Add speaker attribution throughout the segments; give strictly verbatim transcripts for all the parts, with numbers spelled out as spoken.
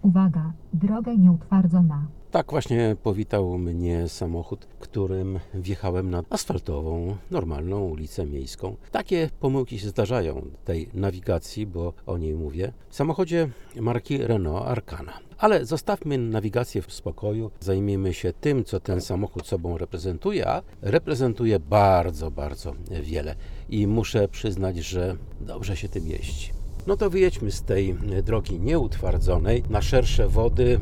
Speaker 1: Uwaga, droga nieutwardzona.
Speaker 2: Tak właśnie powitał mnie samochód, którym wjechałem na asfaltową, normalną ulicę miejską. Takie pomyłki się zdarzają tej nawigacji, bo o niej mówię, w samochodzie marki Renault Arkana. Ale zostawmy nawigację w spokoju, zajmijmy się tym, co ten samochód sobą reprezentuje, a reprezentuje bardzo, bardzo wiele. I muszę przyznać, że dobrze się tym jeździ. No to wyjedźmy z tej drogi nieutwardzonej na szersze wody,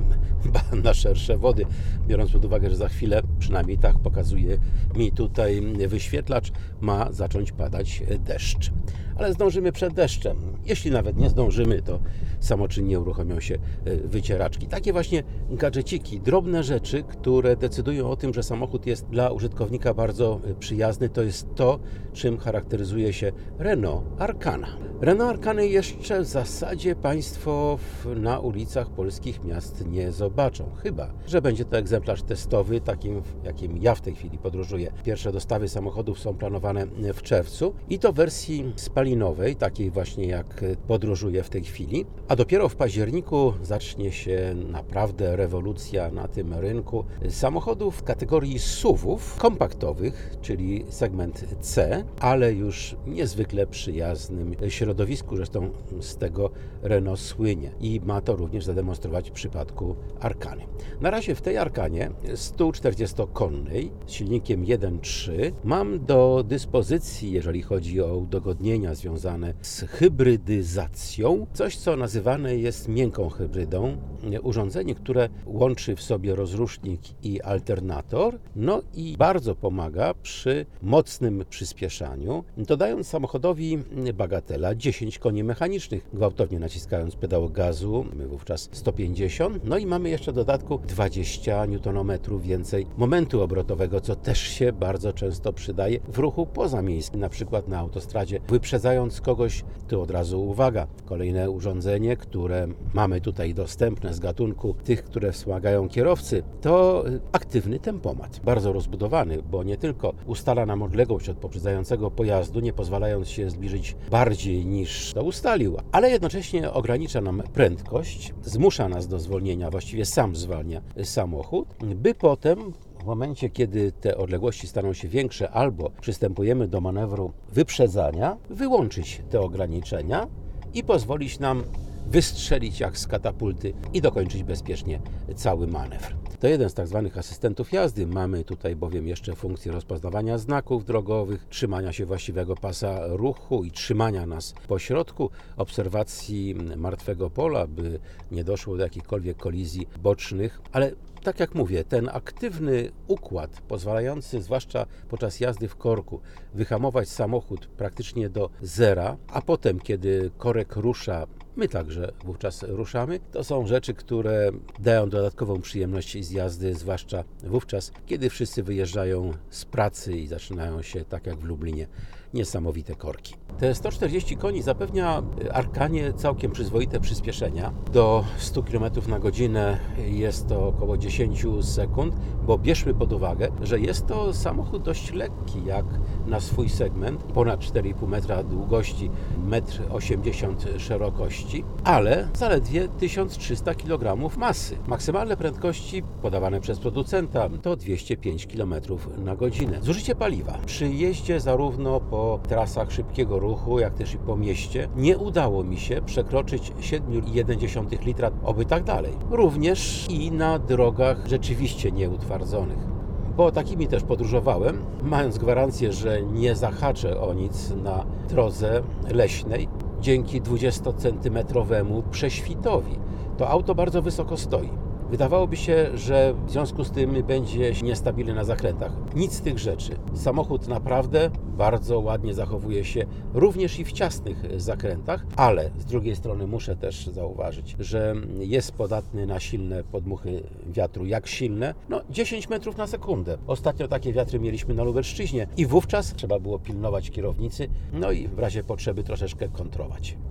Speaker 2: na szersze wody, biorąc pod uwagę, że za chwilę, przynajmniej tak pokazuje mi tutaj wyświetlacz, ma zacząć padać deszcz. Ale zdążymy przed deszczem. Jeśli nawet nie zdążymy, to samoczynnie uruchomią się wycieraczki. Takie właśnie gadżeciki, drobne rzeczy, które decydują o tym, że samochód jest dla użytkownika bardzo przyjazny. To jest to, czym charakteryzuje się Renault Arkana. Renault Arkany jeszcze w zasadzie Państwo na ulicach polskich miast nie zobaczą. Chyba że będzie to egzemplarz testowy, takim jakim ja w tej chwili podróżuję. Pierwsze dostawy samochodów są planowane w czerwcu i to w wersji spalinowej, takiej właśnie jak podróżuję w tej chwili. A dopiero w październiku zacznie się naprawdę rewolucja na tym rynku samochodów w kategorii S U V-ów kompaktowych, czyli segment C, ale już niezwykle przyjaznym środowisku. Zresztą z tego Renault słynie i ma to również zademonstrować w przypadku Arkany. Na razie w tej Arkanie sto czterdziestokonnej z silnikiem jeden przecinek trzy mam do dyspozycji, jeżeli chodzi o udogodnienia związane z hybrydyzacją, coś co nazywane jest miękką hybrydą. Urządzenie, które łączy w sobie rozrusznik i alternator, no i bardzo pomaga przy mocnym przyspieszaniu, dodając samochodowi bagatela dziesięć koni mechanicznych, gwałtownie naciskając pedał gazu, mamy wówczas sto pięćdziesiąt, no i mamy jeszcze w dodatku dwadzieścia niutonometrów więcej momentu obrotowego, co też się bardzo często przydaje w ruchu pozamiejskim, na przykład na autostradzie, wyprzedzając kogoś. Tu od razu uwaga, kolejne urządzenie, które mamy tutaj dostępne z gatunku tych, które wspomagają kierowcy, to aktywny tempomat, bardzo rozbudowany, bo nie tylko ustala nam odległość od poprzedzającego pojazdu, nie pozwalając się zbliżyć bardziej niż to ustalił, ale jednocześnie ogranicza nam prędkość, zmusza nas do zwolnienia, właściwie sam zwalnia samochód, by potem w momencie, kiedy te odległości staną się większe albo przystępujemy do manewru wyprzedzania, wyłączyć te ograniczenia i pozwolić nam wystrzelić jak z katapulty i dokończyć bezpiecznie cały manewr. To jeden z tak zwanych asystentów jazdy. Mamy tutaj bowiem jeszcze funkcję rozpoznawania znaków drogowych, trzymania się właściwego pasa ruchu i trzymania nas po środku, obserwacji martwego pola, by nie doszło do jakichkolwiek kolizji bocznych, ale tak jak mówię, ten aktywny układ pozwalający, zwłaszcza podczas jazdy w korku, wyhamować samochód praktycznie do zera, a potem, kiedy korek rusza, my także wówczas ruszamy, to są rzeczy, które dają dodatkową przyjemność z jazdy, zwłaszcza wówczas, kiedy wszyscy wyjeżdżają z pracy i zaczynają się, tak jak w Lublinie, niesamowite korki. Te sto czterdzieści koni zapewnia Arkanie całkiem przyzwoite przyspieszenia. Do stu kilometrów na godzinę jest to około dziesięć sekund, bo bierzmy pod uwagę, że jest to samochód dość lekki jak na swój segment, ponad cztery i pół metra długości, metr osiemdziesiąt szerokości, ale zaledwie tysiąc trzysta kilogramów masy. Maksymalne prędkości podawane przez producenta to dwieście pięć kilometrów na godzinę. Zużycie paliwa przy jeździe zarówno po trasach szybkiego ruchu, jak też i po mieście nie udało mi się przekroczyć siedem przecinek jeden litra, oby tak dalej. Również i na drogach rzeczywiście nieutwardzonych. Bo takimi też podróżowałem, mając gwarancję, że nie zahaczę o nic na drodze leśnej dzięki dwudziestocentymetrowemu prześwitowi. To auto bardzo wysoko stoi. Wydawałoby się, że w związku z tym będzie niestabilny na zakrętach. Nic z tych rzeczy. Samochód naprawdę bardzo ładnie zachowuje się również i w ciasnych zakrętach, ale z drugiej strony muszę też zauważyć, że jest podatny na silne podmuchy wiatru. Jak silne? No dziesięć metrów na sekundę. Ostatnio takie wiatry mieliśmy na Lubelszczyźnie i wówczas trzeba było pilnować kierownicy, no i w razie potrzeby troszeczkę kontrować.